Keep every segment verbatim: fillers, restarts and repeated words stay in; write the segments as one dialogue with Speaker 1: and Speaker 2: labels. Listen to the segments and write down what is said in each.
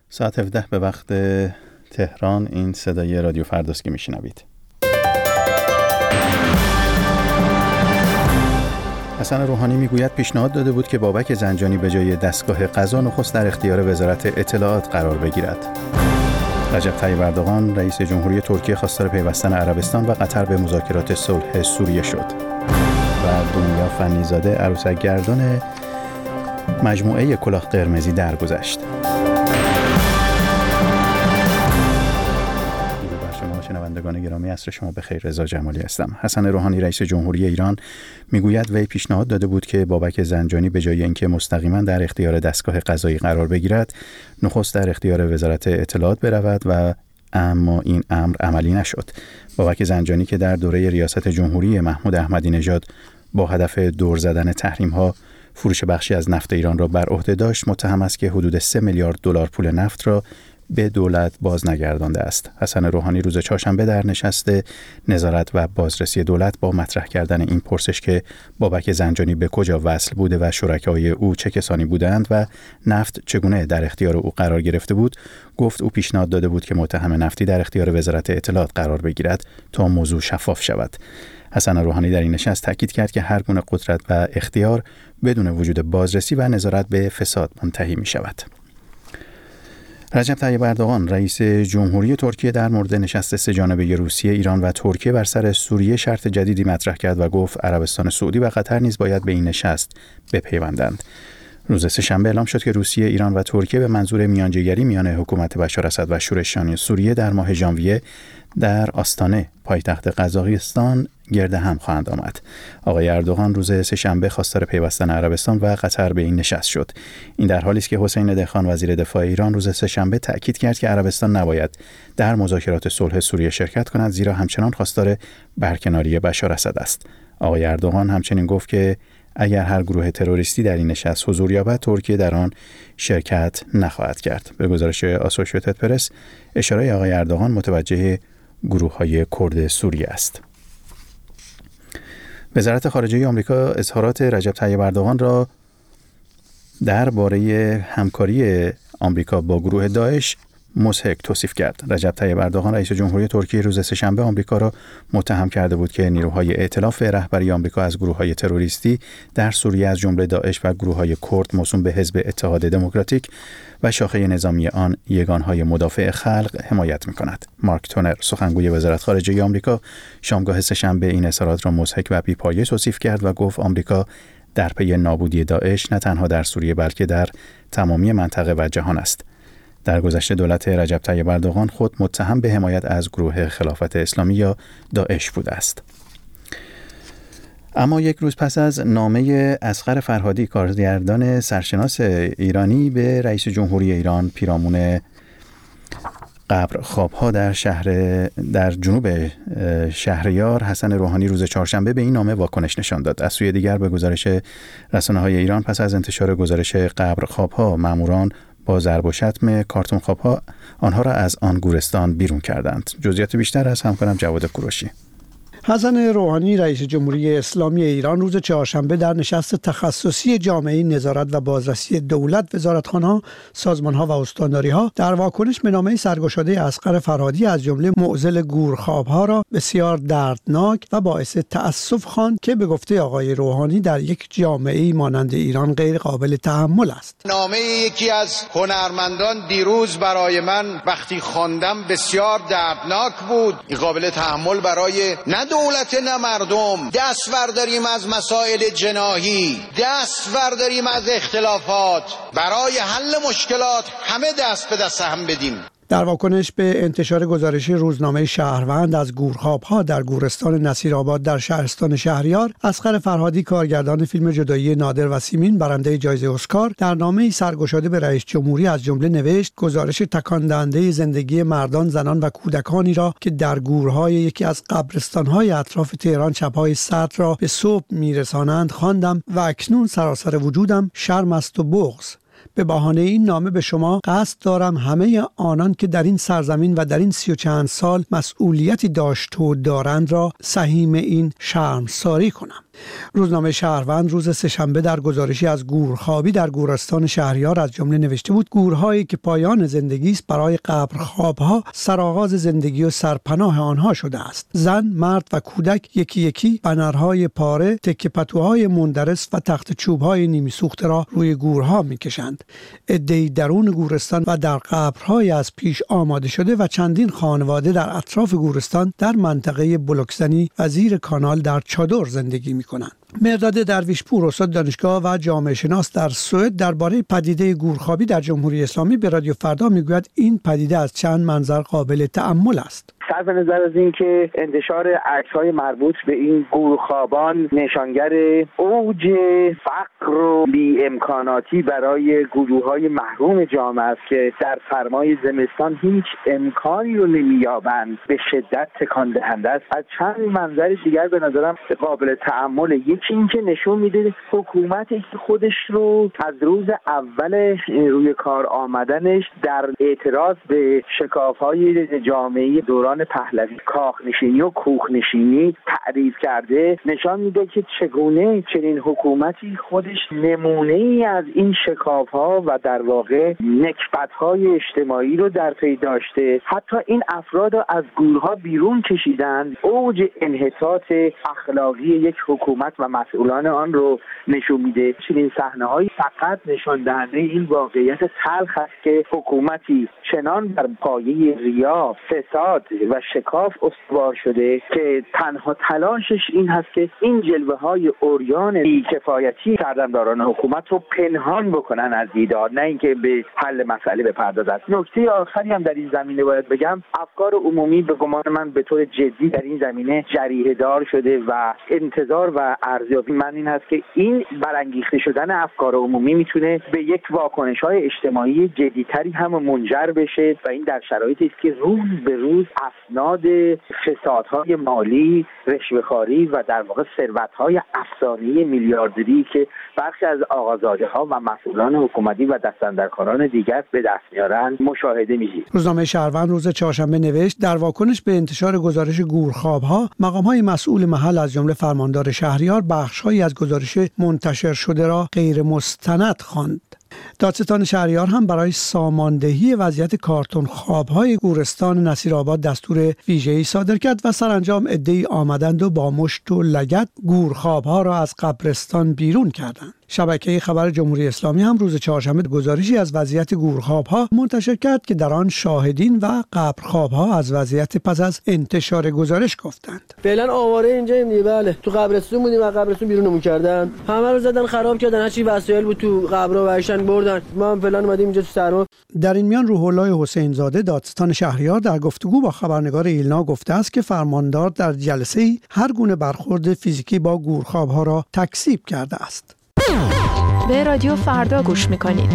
Speaker 1: ساعت هفده به وقت تهران. این صدای رادیو فرداست که میشنوید. حسن روحانی میگوید پیشنهاد داده بود که بابک زنجانی به جای دستگاه قضا نخست در اختیار وزارت اطلاعات قرار بگیرد. رجب طیب اردوغان رئیس جمهوری ترکیه خواستار پیوستن عربستان و قطر به مذاکرات صلح سوریه شد. و دنیا فنیزاده عروسک گردان مجموعه کلاه قرمزی درگذشت. شنوندگان گرامی، عصر شما بخیر. رضا جمالی هستم. حسن روحانی رئیس جمهوری ایران میگوید وی پیشنهاد داده بود که بابک زنجانی به جای اینکه مستقیما در اختیار دستگاه قضایی قرار بگیرد، نخست در اختیار وزارت اطلاعات برود و اما این امر عملی نشد. بابک زنجانی که در دوره ریاست جمهوری محمود احمدی نژاد با هدف دور زدن تحریم‌ها فروش بخشی از نفت ایران را بر عهده داشت، متهم است که حدود سه میلیارد دلار پول نفت را به دولت باز نگردانده است. حسن روحانی روز چهارشنبه در نشست نظارت و بازرسی دولت با مطرح کردن این پرسش که بابک زنجانی به کجا وصل بوده و شرکای او چه کسانی بودند و نفت چگونه در اختیار او قرار گرفته بود، گفت او پیشنهاد داده بود که متهم نفتی در اختیار وزارت اطلاعات قرار بگیرد تا موضوع شفاف شود. حسن روحانی در این نشست تاکید کرد که هر گونه قدرت و اختیار بدون وجود بازرسی و نظارت به فساد منتهی می شود. رجب طیب اردوغان رئیس جمهوری ترکیه در مورد نشست سه جانبه روسیه، ایران و ترکیه بر سر سوریه شرط جدیدی مطرح کرد و گفت عربستان سعودی و قطر نیز باید به این نشست بپیوندند. روز سه‌شنبه اعلام شد که روسیه، ایران و ترکیه به منظور میانجیگری میان حکومت بشار اسد و شورشیان سوریه در ماه ژانویه در آستانه پایتخت قزاقستان گرد هم خواهند آمد. آقای اردوغان روز سه‌شنبه خواستار پیوستن عربستان و قطر به این نشست شد. این در حالی است که حسین دهخان وزیر دفاع ایران روز سه‌شنبه تأکید کرد که عربستان نباید در مذاکرات صلح سوریه شرکت کند، زیرا همچنان خواستار برکناری بشار اسد است. آقای اردوغان همچنین گفت که اگر هر گروه تروریستی در این نشست حضور یابد، ترکیه در آن شرکت نخواهد کرد. به گزارش آسوشییتد پرس، اشاره آقای اردوغان متوجه گروه‌های کرد سوریه است. وزارت خارجه آمریکا اظهارات رجب طیب اردوغان را درباره همکاری آمریکا با گروه داعش مضحک توصیف کرد. رجب طیب اردوغان رئیس جمهوری ترکیه روز سه‌شنبه آمریکا را متهم کرده بود که نیروهای ائتلاف رهبری آمریکا از گروه‌های تروریستی در سوریه از جمله داعش و گروه‌های کرد موسوم به حزب اتحاد دموکراتیک و شاخه نظامی آن یگانهای مدافع خلق حمایت می‌کند. مارک تونر سخنگوی وزارت خارجه آمریکا شامگاه سه‌شنبه این اظهارات را مضحک و بی‌پایه توصیف کرد و گفت آمریکا در پی نابودی داعش نه تنها در سوریه بلکه در تمامی منطقه و جهان است. در گذشته دولت رجب طیب اردوغان خود متهم به حمایت از گروه خلافت اسلامی یا داعش بوده است. اما یک روز پس از نامه اصغر فرهادی، کارگردان سرشناس ایرانی، به رئیس جمهوری ایران پیرامون قبر خوابها در شهر در جنوب شهریار، حسن روحانی روز چهارشنبه به این نامه واکنش نشان داد. از سوی دیگر به گزارش رسانه‌های ایران پس از انتشار گزارش قبر خوابها، ماموران با ضرب و شتم کارتون خوابها آنها را از آن گورستان بیرون کردند. جزئیات بیشتر از همکارم جواد کوروشی.
Speaker 2: حسن روحانی رئیس جمهوری اسلامی ایران روز چهارشنبه در نشست تخصصی جامعه نظارت و بازرسی دولت، وزارتخانه‌ها، سازمان‌ها و استانداری‌ها در واکنش به نامه سرگشاده اصغر فرهادی از جمله معضل گورخوابها را بسیار دردناک و باعث تأسف خواند که به گفته آقای روحانی در یک جامعه مانند ایران غیر قابل تحمل است.
Speaker 3: نامه یکی از هنرمندان دیروز برای من وقتی خواندم بسیار دردناک بود. این قابل تحمل برای نه دولت نه مردم. دست برداریم از مسائل جناحی، دست برداریم از اختلافات، برای حل مشکلات همه دست به دست هم بدیم.
Speaker 2: در واکنش به انتشار گزارش روزنامه شهروند از گورخوابها در گورستان نصیرآباد در شهرستان شهریار، اصغر فرهادی کارگردان فیلم جدایی نادر و سیمین برنده جایزه اسکار در نامه‌ای سرگشاده به رئیس جمهوری از جمله نوشت گزارش تکان دهنده زندگی مردان، زنان و کودکانی را که در گورهای یکی از قبرستان‌های اطراف تهران شب‌های سرد را به صبح میرسانند خواندم و اکنون سراسر وجودم شرم است و بغض. به بهانه این نامه به شما قصد دارم همه آنان که در این سرزمین و در این سی و چند سال مسئولیتی داشت و دارند را سهیم این شرمساری کنم. روزنامه شهروند روز سه‌شنبه در گزارشی از گورخوابی در گورستان شهریار از جمله نوشته بود گورهایی که پایان زندگی است برای قبرخوابها سرآغاز زندگی و سرپناه آنها شده است. زن، مرد و کودک یکی یکی بنرهای پاره، تکه پتوهای مندرس و تخت چوبهای نیمی سوخته را روی گورها میکشند. عده‌ای درون گورستان و در قبرهای از پیش آماده شده و چندین خانواده در اطراف گورستان در منطقه بلوکزنی و زیر کانال در چادر زندگی میکنند. مرداد درویشپور استاد دانشگاه و جامعه شناس در سوئد درباره پدیده گورخوابی در جمهوری اسلامی به رادیو فردا میگوید این پدیده از چند منظر قابل تأمل است.
Speaker 4: صرف نظر از این که انتشار عکس‌های مربوط به این گورخوابان نشانگر اوج فقر و بی‌امکاناتی برای گروه‌های محروم جامعه است که در سرمای زمستان هیچ امکانی رو نمی‌یابند، به شدت تکان دهنده است. از چند منظر دیگر به نظرم قابل تأمل. یکی این که نشون میده حکومتی که خودش رو از روز اول روی کار آمدنش در اعتراض به شکاف‌های جامعه دوران پهلوی کاخنشینی و کوخنشینی تعریف کرده، نشان میده که چگونه چنین حکومتی خودش نمونه ای از این شکاف‌ها و در واقع نکبت‌های اجتماعی رو در پی داشته. حتی این افراد رو از گورها بیرون کشیدن. اوج انحطاط اخلاقی یک حکومت و مسئولان آن رو نشون میده. چنین صحنه‌هایی فقط نشان دهنده این واقعیت تلخ است که حکومتی چنان بر پایه ریا، فساد و شکاف استوار شده که تنها تلاشش این هست که این جلوه‌های عریان بی‌کفایتی سردمداران حکومت رو پنهان بکنن از دیدار، نه اینکه به حل مسئله بپردازند. نکته آخری هم در این زمینه باید بگم، افکار عمومی به گمان من به طور جدی در این زمینه جریحه دار شده و انتظار و ارزیابی من این هست که این برانگیخته شدن افکار عمومی میتونه به یک واکنش‌های اجتماعی جدی‌تری هم منجر بشه و این در شرایطی است که روز به روز اسناد فسادهای مالی، رشوه‌خواری و در واقع ثروت‌های افسانه‌ای میلیاردری که برخی از آقازاده‌ها و مسئولان حکومتی و دستاندرکاران دیگر به دست میارند مشاهده می‌شود.
Speaker 2: روزنامه شهروند روز چهارشنبه نوشت در واکنش به انتشار گزارش گورخواب‌ها مقام‌های مسئول محل از جمله فرماندار شهریار بخش‌هایی از گزارش منتشر شده را غیر مستند خواند. دادستان شهریار هم برای ساماندهی وضعیت کارتون خواب‌های گورستان نصیرآباد دستور ویژه‌ای صادر کرد و سرانجام عده‌ای آمدند و با مشت و لگد گورخواب‌ها را از قبرستان بیرون کردند. شبکه خبر جمهوری اسلامی هم روز چهارشنبه گزارشی از وضعیت گورخواب‌ها منتشر کرد که در آن شاهدین و قبرخواب‌ها از وضعیت پس از انتشار گزارش گفتند.
Speaker 5: فعلا آواره اینجاییم دیگه. بله تو قبرستون بودیم و قبرستون بیرونمون کردن، همه رو زدن خراب کردن، هر چی وسایل بود تو قبرا ورشن بردن. ما هم فعلا اومدیم اینجا تو سرما.
Speaker 2: در این میان روح الله حسین زاده دادستان شهریار در گفتگو با خبرنگار ایلنا گفته است که فرماندار در جلسه‌ای هر گونه برخورد فیزیکی با گورخواب‌ها را تکذیب کرده است.
Speaker 6: به رادیو فردا گوش میکنید.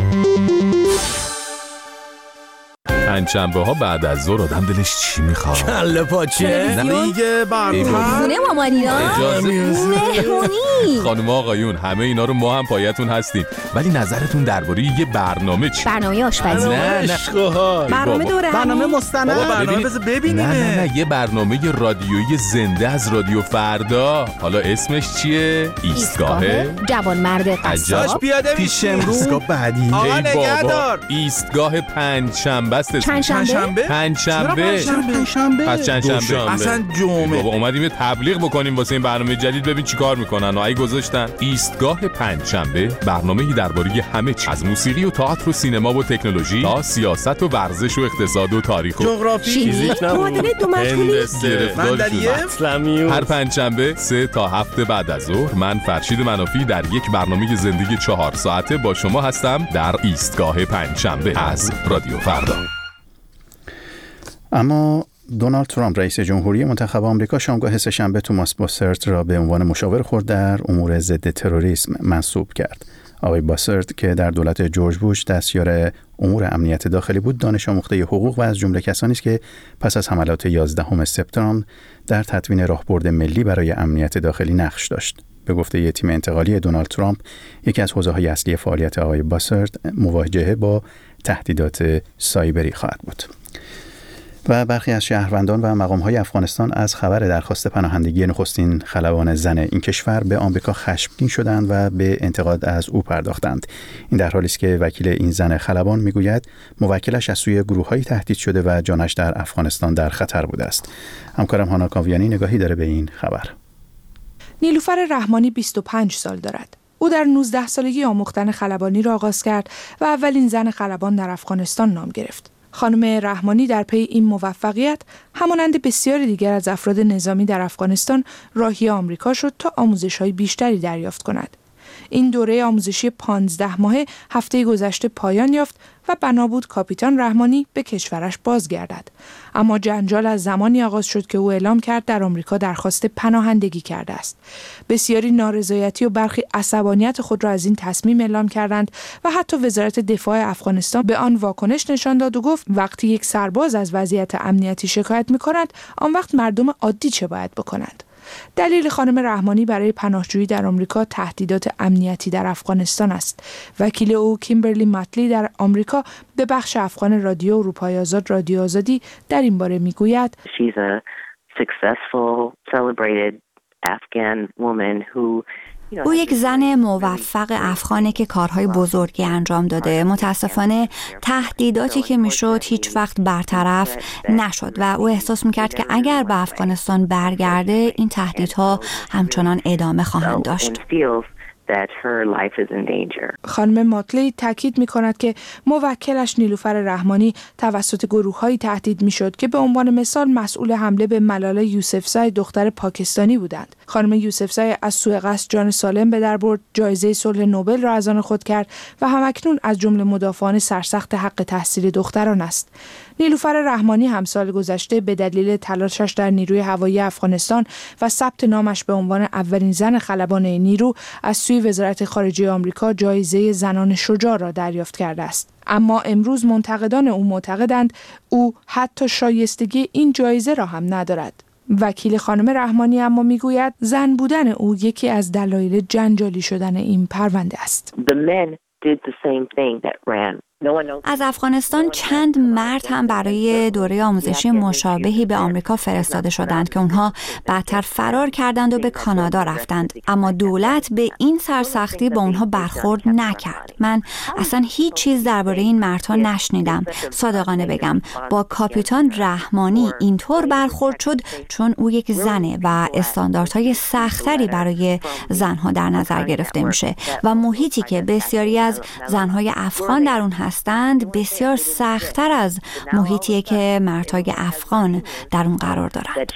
Speaker 7: پنجشنبه ها بعد از ظهر آدم دلش چی میخواد؟
Speaker 8: کله پاچه، لیگ برتر،
Speaker 9: خونه مامانینا، مهمونی.
Speaker 7: خانم آقایون همه اینا رو ما هم پایتون هستیم، ولی نظرتون درباره یه برنامه چی؟
Speaker 9: برنامه آشپزی.
Speaker 7: نه نه
Speaker 9: برنامه دوره،
Speaker 8: برنامه مستند، برنامه بذار ببینیم.
Speaker 7: نه نه نه یه برنامه رادیویی زنده از رادیو فردا. حالا اسمش چیه؟ ایستگاه
Speaker 9: جوانمرد قصاب.
Speaker 8: پیش امروز
Speaker 7: ایستگاه بعدی.
Speaker 8: آقا نگهدار.
Speaker 7: ایستگاه پنجشنبه است.
Speaker 9: پنجشنبه؟
Speaker 7: پنجشنبه.
Speaker 8: پنجشنبه.
Speaker 7: پس چندشنبه.
Speaker 8: اصلا جمعه.
Speaker 7: بابا اومدیم تبلیغ بکنیم واسه این برنامه جدید، ببین چیکار میکنن. و ای گذاشتن ایستگاه پنجشنبه، برنامه‌ای درباره همه چیز، از موسیقی و تئاتر و سینما و تکنولوژی تا سیاست و ورزش و اقتصاد و تاریخ و
Speaker 8: جغرافی،
Speaker 9: فیزیک، معادله دو مجهولی،
Speaker 8: مندلیه.
Speaker 7: هر پنجشنبه سه تا هفت بعد از ظهر من فرشید منافی در یک برنامه زندگی چهار ساعته با شما هستم در ایستگاه پنجشنبه از رادیو فردا.
Speaker 1: اما دونالد ترامپ رئیس جمهوری منتخب آمریکا شامگاه سه‌شنبه توماس باسرت را به عنوان مشاور خود در امور ضد تروریسم منصوب کرد. آقای باسرت که در دولت جورج بوش دستیار امور امنیت داخلی بود، دانش آموخته حقوق و از جمله کسانی است که پس از حملات یازدهم سپتامبر در تدوین راهبرد ملی برای امنیت داخلی نقش داشت. به گفته ی تیم انتقالی دونالد ترامپ، یکی از حوزه‌های اصلی فعالیت آقای باسرت مواجهه با تهدیدات سایبری خواهد بود. و برخی از شهروندان و مقام‌های افغانستان از خبر درخواست پناهندگی نخستین خلبان زن این کشور به آمریکا خشمگین شدند و به انتقاد از او پرداختند. این در حالی است که وکیل این زن خلبان میگوید موکلش از سوی گروه‌هایی تهدید شده و جانش در افغانستان در خطر بوده است. همکارم هانا کاویانی نگاهی داره به این خبر.
Speaker 10: نیلوفر رحمانی بیست و پنج سال دارد. او در نوزده سالگی آموختن خلبانی را آغاز کرد و اولین زن خلبان در افغانستان نام گرفت. خانم رحمانی در پی این موفقیت همانند بسیاری دیگر از افراد نظامی در افغانستان راهی آمریکا شد تا آموزش‌های بیشتری دریافت کند. این دوره آموزشی پانزده ماهه هفته گذشته پایان یافت و بنا بود کاپیتان رحمانی به کشورش بازگردد. اما جنجال از زمانی آغاز شد که او اعلام کرد در آمریکا درخواست پناهندگی کرده است. بسیاری نارضایتی و برخی عصبانیت خود را از این تصمیم اعلام کردند و حتی وزارت دفاع افغانستان به آن واکنش نشان داد و گفت وقتی یک سرباز از وضعیت امنیتی شکایت می‌کند، آن وقت مردم عادی چه باید بکنند؟ دلیل خانم رحمانی برای پناهجویی در آمریکا تهدیدات امنیتی در افغانستان است. وکیل او کیمبرلی ماتلی در آمریکا به بخش افغان رادیو اروپای آزاد رادیو آزادی در این باره میگوید
Speaker 11: She's a successful, celebrated Afghan woman who
Speaker 12: او یک زن موفق افغانه که کارهای بزرگی انجام داده. متاسفانه تهدیداتی که میشد هیچ وقت برطرف نشد و او احساس میکرد که اگر به افغانستان برگرده این تهدیدها همچنان ادامه خواهند داشت.
Speaker 10: خانم ماتلی تاکید می‌کند که موکلش نیلوفر رحمانی توسط گروه‌هایی تهدید می‌شد که به عنوان مثال مسئول حمله به ملاله یوسفزای دختر پاکستانی بودند. خانم یوسفزای از سوء قصد جان سالم به در برد، جایزه صلح نوبل را از آن خود کرد و همکنون از جمله مدافعان سرسخت حق تحصیل دختران است. نیلوفر رحمانی هم سال گذشته به دلیل تلاشش در نیروی هوایی افغانستان و ثبت نامش به عنوان اولین زن خلبان این نیرو از سوی وزارت خارجه آمریکا جایزه زنان شجاع را دریافت کرده است. اما امروز منتقدان او معتقدند او حتی شایستگی این جایزه را هم ندارد. وکیل خانم رحمانی اما میگوید زن بودن او یکی از دلایل جنجالی شدن این پرونده است.
Speaker 11: The men did the same thing that ran.
Speaker 12: از افغانستان چند مرد هم برای دوره آموزشی مشابهی به آمریکا فرستاده شدند که اونها بعدتر فرار کردند و به کانادا رفتند، اما دولت به این سرسختی با اونها برخورد نکرد. من اصلا هیچ چیز درباره این مردها نشنیدم. صادقانه بگم با کاپیتان رحمانی اینطور برخورد شد چون او یک زنه و استانداردهای سختری برای زنها در نظر گرفته میشه و محیطی که بسیاری از زنهای افغان در اون هستند بسیار سخت‌تر از محیطی که مردهای افغان در اون قرار دارند.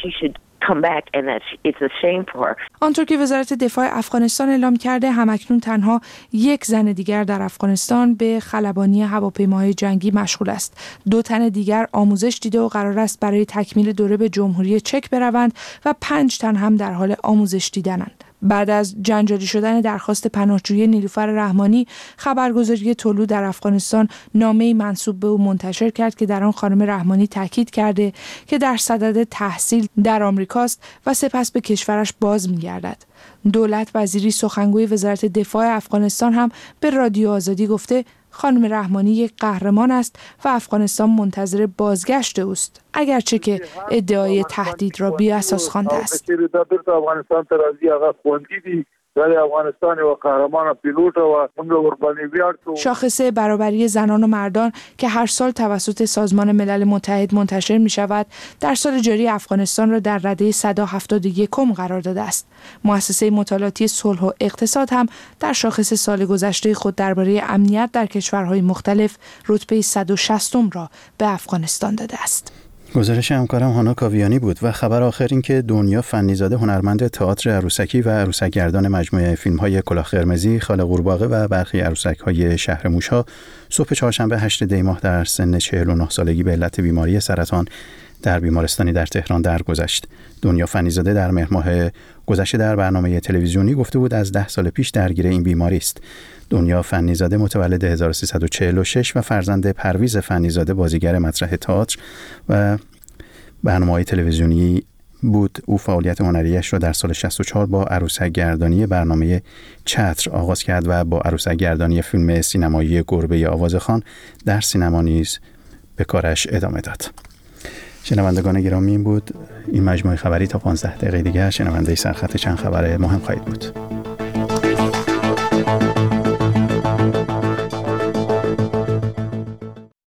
Speaker 10: آنطور که وزارت دفاع افغانستان اعلام کرده همکنون تنها یک زن دیگر در افغانستان به خلبانی هواپیماهای جنگی مشغول است. دو تن دیگر آموزش دیده و قرار است برای تکمیل دوره به جمهوری چک بروند و پنج تن هم در حال آموزش دیدنند. بعد از جنجالی شدن درخواست پناهجویی نیلوفر رحمانی، خبرگزاری طلوع در افغانستان نامه‌ای منسوب به او منتشر کرد که در آن خانم رحمانی تاکید کرده که در صدد تحصیل در آمریکاست و سپس به کشورش باز می‌گردد. دولت وزیری سخنگوی وزارت دفاع افغانستان هم به رادیو آزادی گفته خانم رحمانی یک قهرمان است و افغانستان منتظر بازگشت اوست، اگرچه که ادعای تهدید را بی اساس خوانده است. شاخصه برابری زنان و مردان که هر سال توسط سازمان ملل متحد منتشر می شود، در سال جاری افغانستان را در رده صد و هفتاد و یک قرار داده است. مؤسسه مطالعاتی صلح و اقتصاد هم در شاخص سال گذشته خود درباره امنیت در کشورهای مختلف رتبه صد و شصت را به افغانستان داده است.
Speaker 1: گزارش همکارم هانا کاویانی بود. و خبر آخر این که دنیا فنیزاده، هنرمند تئاتر عروسکی و عروسک‌گردان مجموعه فیلم‌های کلاه قرمزی، خاله قورباغه و برخی عروسک‌های شهر موش‌ها صبح چهارشنبه هشتم دی ماه در سن چهل و نه سالگی به علت بیماری سرطان در بیمارستانی در تهران درگذشت. دنیا فنیزاده در مهر ماه گذشته در برنامه تلویزیونی گفته بود از ده سال پیش درگیر این بیماری است. دنیا فنیزاده متولد هزار و سیصد و چهل و شش و فرزند پرویز فنیزاده بازیگر مسرح تئاتر و برنامه‌های تلویزیونی بود. او فعالیت هنریش را در سال شصت و چهار با عروسک‌گردانی برنامه چتر آغاز کرد و با عروسک‌گردانی فیلم سینمایی گربه آوازخوان در سینما نیز به کارش ادامه داد. شنوندگان گرامی، این بود این مجموعه خبری. تا پانزده دقیقه دیگر شنونده سرخط چند خبر مهم خواهید بود.